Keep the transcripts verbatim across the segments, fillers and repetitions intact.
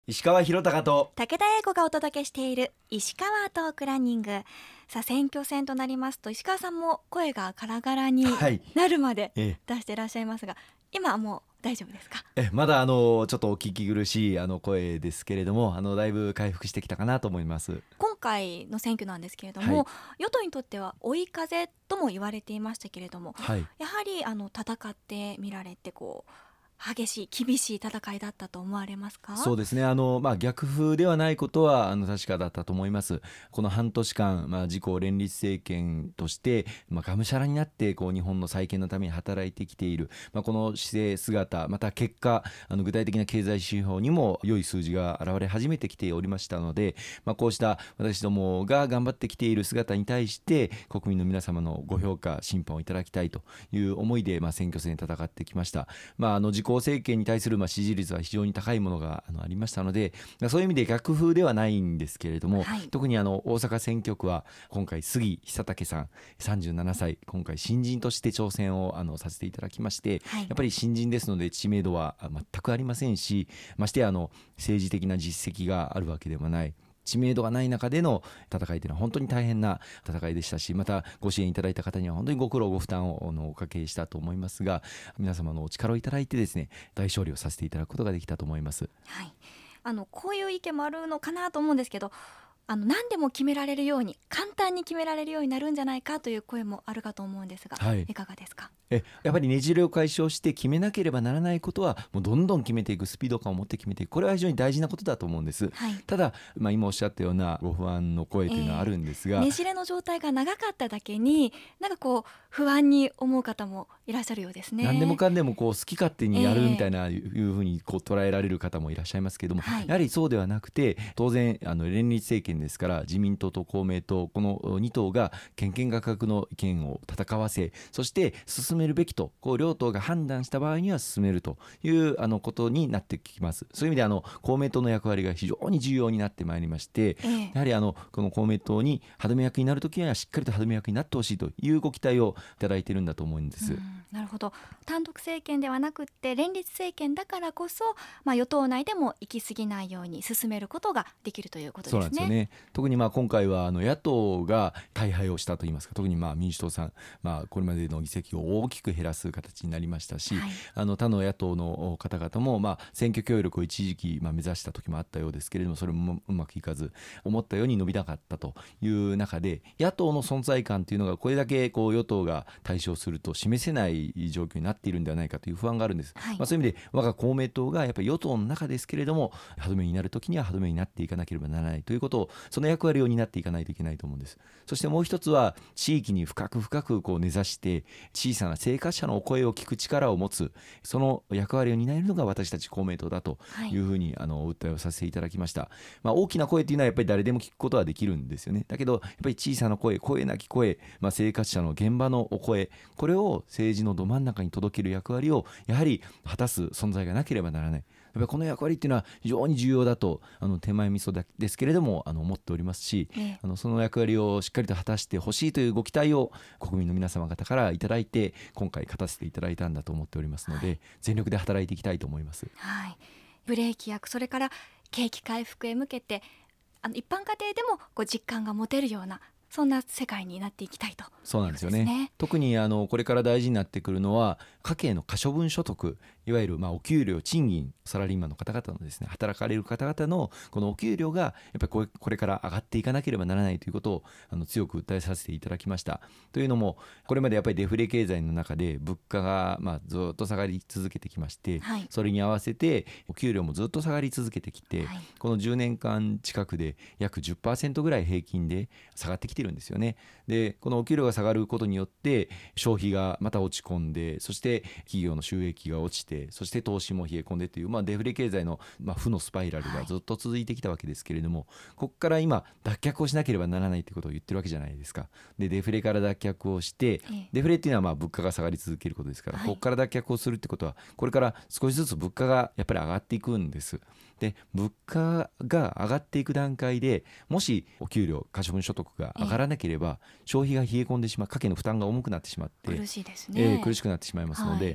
石川博隆と武田英子がお届けしている石川トークランニング。さあ選挙戦となりますと石川さんも声がガラガラになるまでえ出していらっしゃいますが、今はもう大丈夫ですか？ えまだあのちょっとお聞き苦しいあの声ですけれども、あのだいぶ回復してきたかなと思います。 今回の選挙なんですけれども、 はい与党にとっては追い風とも言われていましたけれども、 はいやはりあの戦ってみられてこう激しい厳しい戦いだったと思われますか？ そうですね、あの、まあ、逆風ではないことはあの確かだったと思います。この半年間、まあ、自公連立政権として、まあ、がむしゃらになってこう日本の再建のために働いてきている、まあ、この姿勢姿、また結果あの具体的な経済指標にも良い数字が現れ始めてきておりましたので、まあ、こうした私どもが頑張ってきている姿に対して国民の皆様のご評価審判をいただきたいという思いで、まあ、選挙戦戦ってきました。まあ、あの自公政権に対するまあ支持率は非常に高いものがあのありましたので、そういう意味で逆風ではないんですけれども、 はい特にあの大阪選挙区は今回杉久武さんさんじゅうななさい、今回新人として挑戦をあのさせていただきまして、 はいやっぱり新人ですので知名度は全くありませんし、ましてやあの政治的な実績があるわけではない、知名度がない中での戦いというのは本当に大変な戦いでしたし、またご支援いただいた方には本当にご苦労ご負担をあのおかけしたと思いますが、皆様のお力をいただいてですね、大勝利をさせていただくことができたと思います。 はい、あのこういう意見もあるのかなと思うんですけど、あの何でも決められるように簡単に決められるようになるんじゃないかという声もあるかと思うんですが、 はいいかがですか？ えやっぱりねじれを解消して決めなければならないことはもうどんどん決めていく、スピード感を持って決めていく、これは非常に大事なことだと思うんです。 はいただ、まあ、今おっしゃったようなご不安の声というのはあるんですが、 ねじれの状態が長かっただけになんかこう不安に思う方もいらっしゃるようですね。 何でもかんでもこう好き勝手にやるええみたいないうふうにこう捉えられる方もいらっしゃいますけども、 はいやはりそうではなくて、当然あの連立政権ですから自民党と公明党このに党が権限が格の意見を戦わせ、そして進めるべきとこう両党が判断した場合には進めるというあのことになってきます。そういう意味であの公明党の役割が非常に重要になってまいりまして、 ええやはりあのこの公明党に歯止め役になるときにはしっかりと歯止め役になってほしいというご期待をいただいているんだと思うんです。 うん、なるほど。単独政権ではなくって連立政権だからこそ、まあ、与党内でも行き過ぎないように進めることができるということですね。 そうなんですよね。特にまあ今回はあの野党が大敗をしたといいますか、特にまあ民主党さん、まあ、これまでの議席を大きく減らす形になりましたし、 はいあの他の野党の方々もまあ選挙協力を一時期まあ目指した時もあったようですけれども、それもうまくいかず思ったように伸びなかったという中で、野党の存在感というのがこれだけこう与党が対象すると示せない状況になっているんではないかという不安があるんです。 はいまあ、そういう意味で我が公明党がやっぱり与党の中ですけれども、歯止めになるときには歯止めになっていかなければならないということを、その役割を担っていかないといけないと思うんです。そしてもう一つは地域に深く深くこう根ざして小さな生活者のお声を聞く力を持つ、その役割を担えるのが私たち公明党だというふうにあのお訴えをさせていただきました。まあ、大きな声というのはやっぱり誰でも聞くことはできるんですよね。だけどやっぱり小さな声、声なき声、まあ、生活者の現場のお声、これを政治のど真ん中に届ける役割をやはり果たす存在がなければならない。やっぱりこの役割っていうのは非常に重要だとあの手前味噌ですけれどもあの思っておりますし、 ええあのその役割をしっかりと果たしてほしいというご期待を国民の皆様方からいただいて、今回勝たせていただいたんだと思っておりますので、 はい全力で働いていきたいと思います。 はい、ブレーキ役、それから景気回復へ向けてあの一般家庭でもこう実感が持てるようなそんな世界になっていきたいと。 そうなんですよね。 いうことですね。 特にあのこれから大事になってくるのは家計の可処分所得、いわゆるまあお給料、賃金、サラリーマンの方々のですね、働かれる方々のこのお給料がやっぱりこれこれから上がっていかなければならないということをあの強く訴えさせていただきました。というのもこれまでやっぱりデフレ経済の中で物価がまあずっと下がり続けてきまして、 はいそれに合わせてお給料もずっと下がり続けてきて、 はいこのじゅうねんかん近くで約 じゅっパーセント ぐらい平均で下がってきてるんですよね。でこのお給料が下がることによって消費がまた落ち込んで、そして企業の収益が落ちて、そして投資も冷え込んでという、まあ、デフレ経済の、まあ、負のスパイラルがずっと続いてきたわけですけれども、ここから今脱却をしなければならないということを言ってるわけじゃないですか。でデフレから脱却をして、 ええデフレっていうのはまあ物価が下がり続けることですから、 はいここから脱却をするってことはこれから少しずつ物価がやっぱり上がっていくんです。で物価が上がっていく段階でもしお給料、可処分所得が上がらなければ、消費が冷え込んでしまう、家計の負担が重くなってしまって苦しいですね。 えー苦しくなってしまいますので、 はい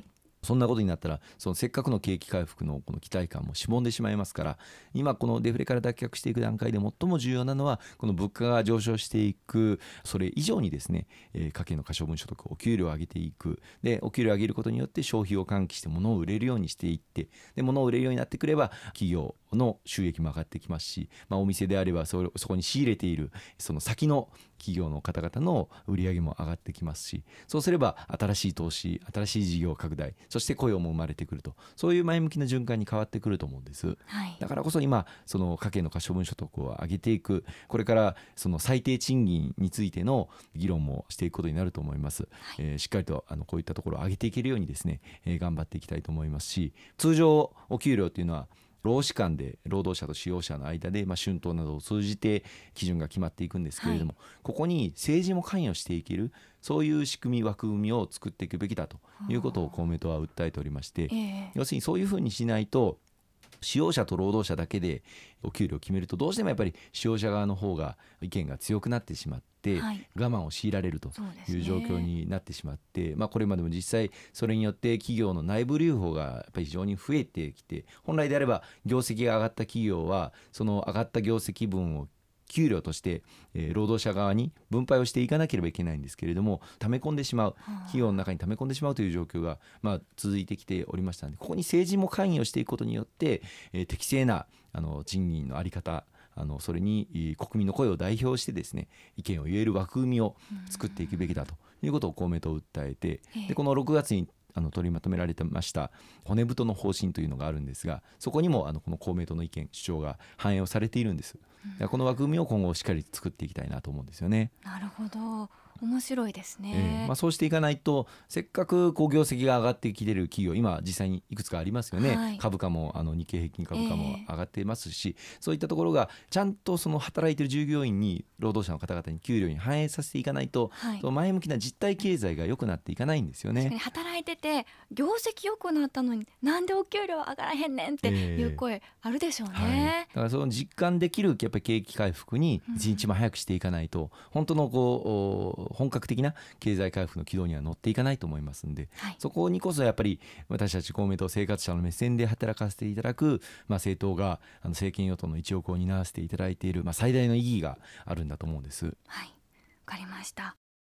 そんなことになったらそのせっかくの景気回復のこの期待感もしぼんでしまいますから、今このデフレから脱却していく段階で最も重要なのはこの物価が上昇していくそれ以上にですね、えー家計の可処分所得、お給料を上げていく。でお給料を上げることによって消費を喚起して物を売れるようにしていって、で物を売れるようになってくれば企業の収益も上がってきますし、まあ、お店であれば そ, そこに仕入れているその先の企業の方々の売り上げも上がってきますし、そうすれば新しい投資、新しい事業拡大、そして雇用も生まれてくると、そういう前向きな循環に変わってくると思うんです、 はい、 だからこそ今その家計の可処分所得を上げていく、これからその最低賃金についての議論もしていくことになると思います、はい、えーしっかりとあのこういったところを上げていけるようにですね、えー頑張っていきたいと思いますし、通常お給料というのは労使間で労働者と使用者の間で、まあ、春闘などを通じて基準が決まっていくんですけれども、はい、ここに政治も関与していける、そういう仕組み枠組みを作っていくべきだということを公明党は訴えておりまして、えー、要するにそういうふうにしないと使用者と労働者だけでお給料を決めるとどうしてもやっぱり使用者側の方が意見が強くなってしまって、はい、我慢を強いられるという状況になってしまって、まあ、これまでも実際それによって企業の内部留保がやっぱり非常に増えてきて、本来であれば業績が上がった企業はその上がった業績分を給料として、えー、労働者側に分配をしていかなければいけないんですけれども、溜め込んでしまう、企業の中に溜め込んでしまうという状況が、まあ、続いてきておりましたので、ここに政治も関与していくことによって、えー、適正なあの賃金の在り方、あのそれに国民の声を代表してですね、意見を言える枠組みを作っていくべきだということを公明党を訴えて、でこのろくがつにあの取りまとめられてました骨太の方針というのがあるんですが、そこにもあのこの公明党の意見主張が反映をされているんです。この枠組みを今後しっかり作っていきたいなと思うんですよね。 なるほど、面白いですね、 えーまあ、そうしていかないと、せっかくこう業績が上がってきている企業、今実際にいくつかありますよね、はい、株価もあの日経平均株価も上がっていますし、えー、そういったところがちゃんとその働いている従業員に、労働者の方々に給料に反映させていかないと、はい、その前向きな実体経済が良くなっていかないんですよね。 確かに働いてて業績良くなったのになんでお給料上がらへんねんっていう声あるでしょうね、えーはい、 だからその実感できるやっぱり景気回復に一日も早くしていかないと、うん、本当のこう本格的な経済回復の軌道には乗っていかないと思いますので、はい、そこにこそやっぱり私たち公明党生活者の目線で働かせていただく、まあ、政党があの政権与党の一翼を担わせていただいている、まあ、最大の意義があるんだと思うんです。 はい、わかりました。